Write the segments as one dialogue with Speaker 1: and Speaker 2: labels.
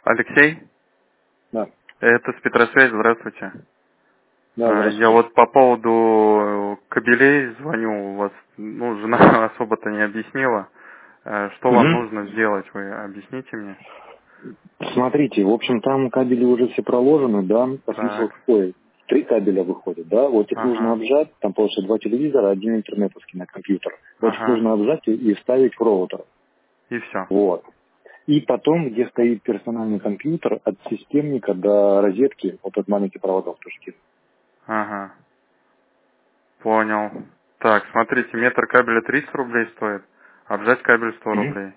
Speaker 1: Алексей?
Speaker 2: Да.
Speaker 1: Это Спетросвязь, здравствуйте.
Speaker 2: Да, здравствуйте.
Speaker 1: Я вот по поводу кабелей звоню, у вас, жена особо-то не объяснила. Что вам нужно сделать, вы объясните мне?
Speaker 2: Смотрите, в общем, там кабели уже все проложены, да, по смыслу
Speaker 1: Так,
Speaker 2: какой? 3 кабеля выходят, да, вот их нужно
Speaker 1: ага,
Speaker 2: обжать, там получится 2 телевизора, один интернетовский на компьютер. Вот их
Speaker 1: ага,
Speaker 2: нужно обжать и вставить в роутер.
Speaker 1: и все.
Speaker 2: Вот. И потом, где стоит персональный компьютер, от системника до розетки, вот этот маленький проводок тоже.
Speaker 1: Ага, понял. Так, смотрите, метр кабеля 300 рублей стоит, обжать кабель 100 рублей.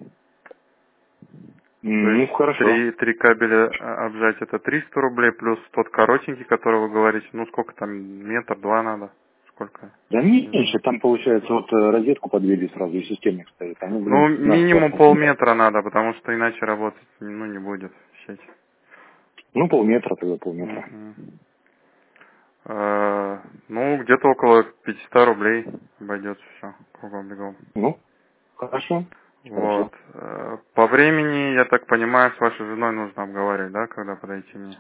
Speaker 1: То
Speaker 2: Ну,
Speaker 1: есть
Speaker 2: хорошо.
Speaker 1: три кабеля обжать это 300 рублей, плюс тот коротенький, который вы говорите, сколько там, метр-два надо? Сколько?
Speaker 2: Да
Speaker 1: Не знаю.
Speaker 2: меньше, там получается, вот розетку подвели сразу, и системник стоит. Там, наш
Speaker 1: Минимум
Speaker 2: платформ.
Speaker 1: полметра надо, потому что иначе работать, не будет сеть.
Speaker 2: Ну, полметра тогда, полметра.
Speaker 1: Мгм. Где-то около 500 рублей обойдется все, кругом-бегом.
Speaker 2: Ну, хорошо. Хорошо.
Speaker 1: Вот. По времени, я так понимаю, с вашей женой нужно обговаривать, да, когда подойти мне?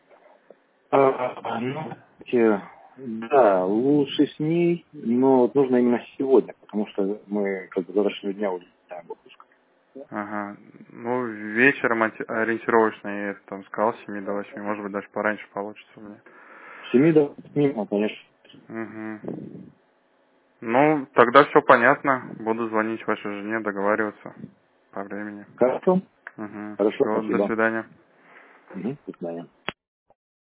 Speaker 2: Да, лучше с ней, но вот нужно именно сегодня, потому что мы как бы завтрашнего дня улетаем в отпуск.
Speaker 1: Ага. Вечером ориентировочно, я там сказал, с 7 до 8, может быть, даже пораньше получится у меня.
Speaker 2: С 7 до 8, конечно.
Speaker 1: Угу. Тогда все понятно. Буду звонить вашей жене, договариваться по времени.
Speaker 2: Хорошо.
Speaker 1: Угу.
Speaker 2: Хорошо,
Speaker 1: Все, до
Speaker 2: спасибо.
Speaker 1: свидания.
Speaker 2: До свидания.